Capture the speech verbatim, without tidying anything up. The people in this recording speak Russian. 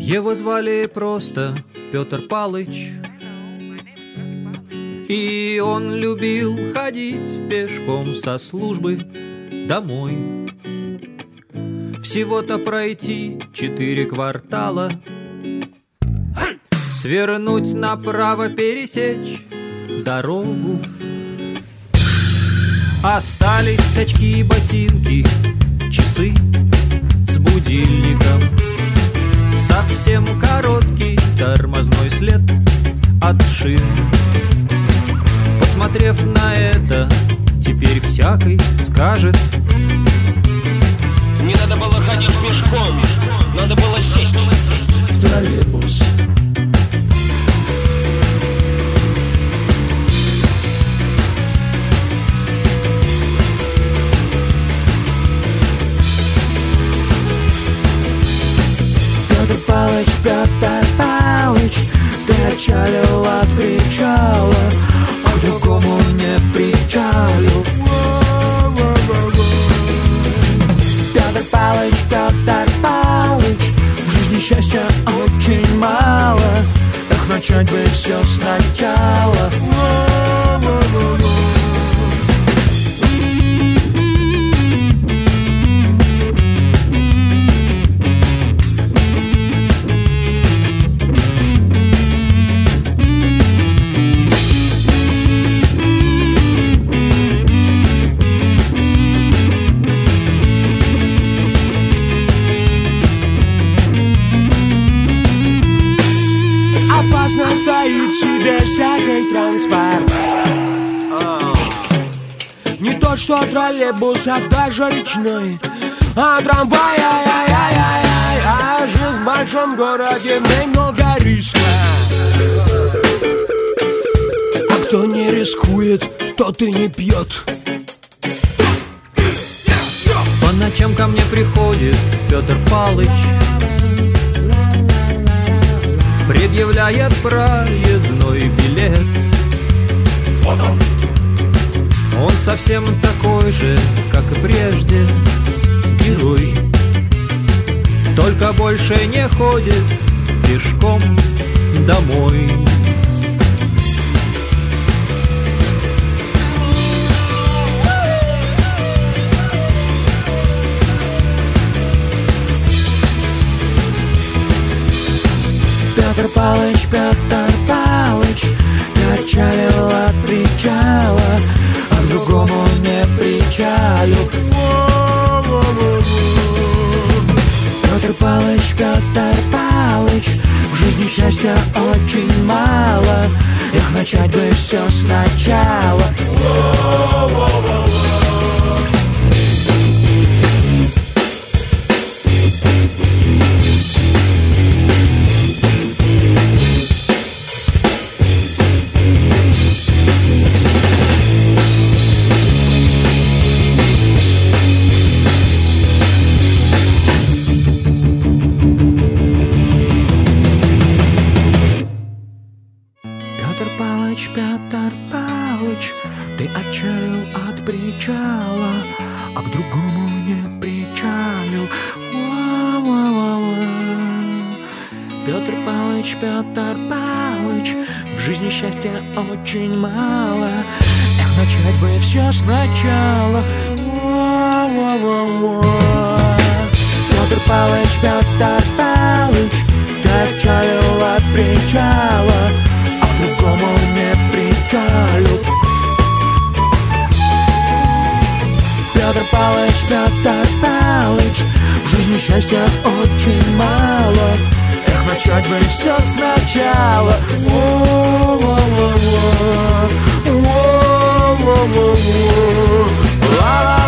Его звали просто Петр Палыч, и он любил ходить пешком со службы домой. Всего-то пройти четыре квартала, свернуть направо, пересечь дорогу. Остались очки и ботинки, часы с будильником, совсем короткий тормозной след от шин. Посмотрев на это, теперь всякий скажет: не надо было ходить пешком, надо было сесть в троллейбус. Петр Палыч, Петр Палыч, ты отчалил от причала, а к другому не причалил. Петр Палыч, Петр Палыч, в жизни счастья очень мало, эх, начать бы все сначала. Опасно стоит себе всякий транспорт, не то что троллейбус, а даже речной, а трамвай, ай-яй-яй-яй-яй. А жизнь в большом городе немного риска, а кто не рискует, тот и не пьет. По ночам ко мне приходит Петр Палыч, предъявляет проездной билет. Вот он. Он совсем такой же, как и прежде, герой, только больше не ходит пешком домой. Петр Палыч, Петр Палыч, ты отчалил от причала, а к другому не причалил. Петр Палыч, Петр Палыч, в жизни счастья очень мало, эх, начать бы все сначала. Петр Палыч, Петр Палыч, ты отчалил от причала, а к другому не причалил. Ва-ва-ва-ва. Петр Палыч, Петр Палыч, в жизни счастья очень мало, эх, начать бы все сначала. Ва-ва-ва-ва. Петр Палыч, Петр Палыч, ты отчалил от причала, а к другому не причалил. Петр Палыч, Петр Палыч, в жизни счастья очень мало, эх, начать бы все сначала. Во-во-во-во, во-во-во-во, ла-ла.